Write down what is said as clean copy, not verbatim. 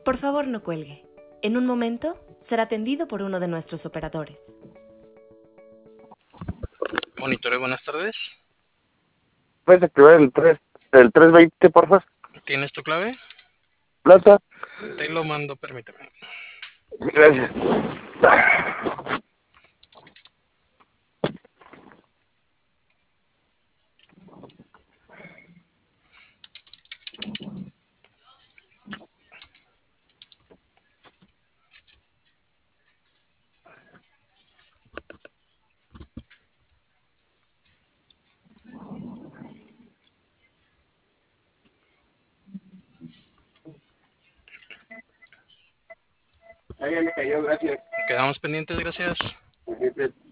Por favor, no cuelgue. En un momento será atendido por uno de nuestros operadores. Monitore, buenas tardes. ¿Puedes activar el 320, por favor? ¿Tienes tu clave? Plata. Te lo mando, permíteme. Gracias. Ahí ya me cayó, gracias. Quedamos pendientes, gracias.